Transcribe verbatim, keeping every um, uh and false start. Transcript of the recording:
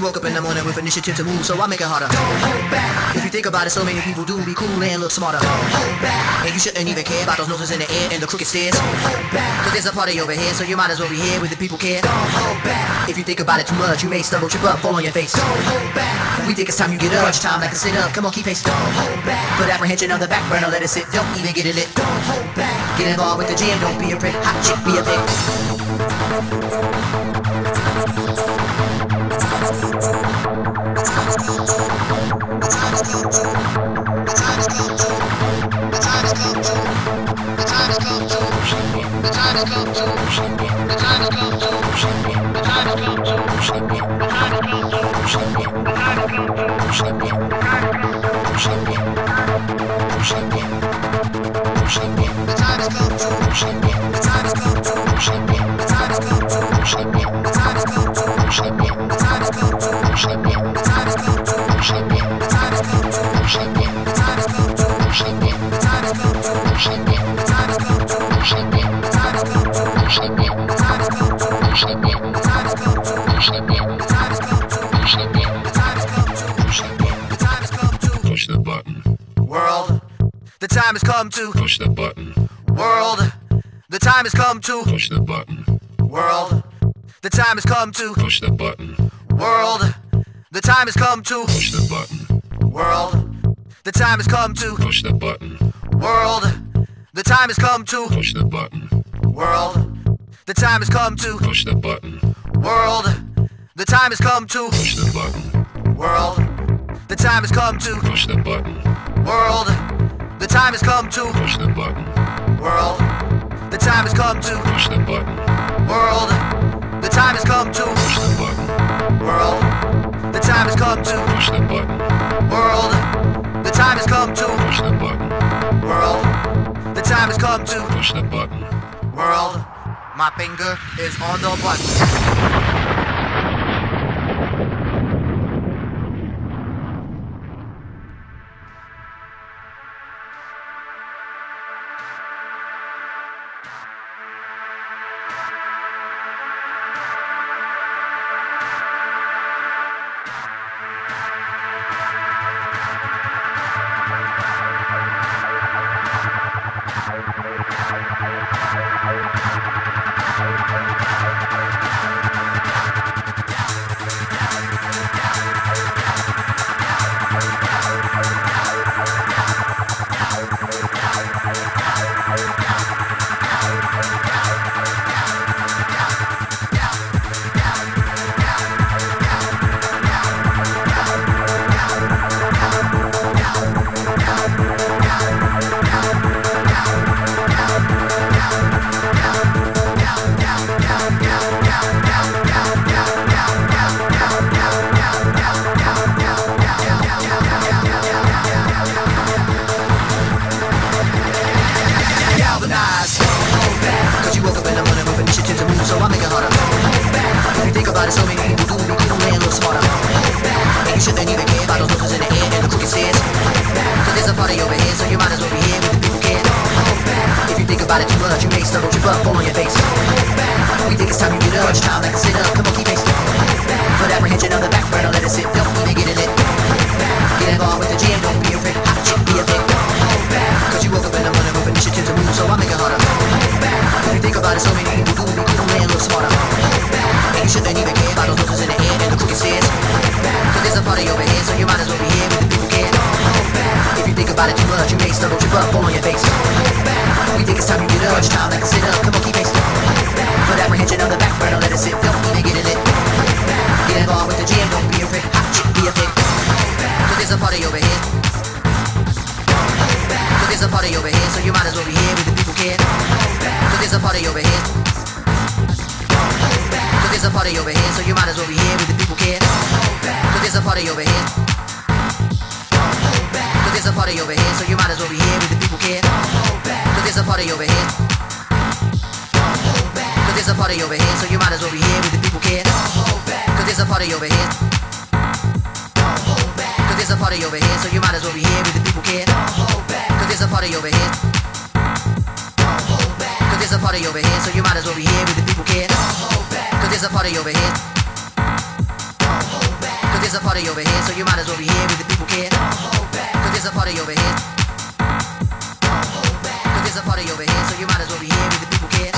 woke up in the morning with initiative to move, so I make it harder. Don't hold back. If you think about it, so many people do be cool and look smarter. Don't hold back. And you shouldn't even care about those noses in the air and the crooked stairs. Don't hold back. Cause there's a party over here, so you might as well be here with the people care. Don't hold back. If you think about it too much, you may stumble, trip up, fall on your face. Don't hold back. We think it's time you get up, it's time like a sit up. Come on, keep pace. Don't hold back. Put apprehension on the back burner, let it sit. Don't even get it lit. Don't hold back. Get involved with the jam, don't be a prick. Hot chick, be a bitch. Push the button. World, the time has come to Push the button. World, the time has come to Push the button. World, the time has come to Push the button. World, the time has come to Push the button. World, the time has come to Push the button. World, the time has come to Push the button. World, the time has come to Push the button. World, the time has come to Push the button. World, the time has come to Push the button. World, the time has come to Push the button. World, the time has come to Push the button. World, the time has come to Push the button. World, the time has come to Push the button. World, the time has come to Push the button. World, the time has come to Push the button. World, my finger is on the button. there's a party over here, so you might as well be here with the people care. Don't hold back. Cause there's a party over here. Don't hold back. Cause there's a party over here, so you might as well be here with the people care.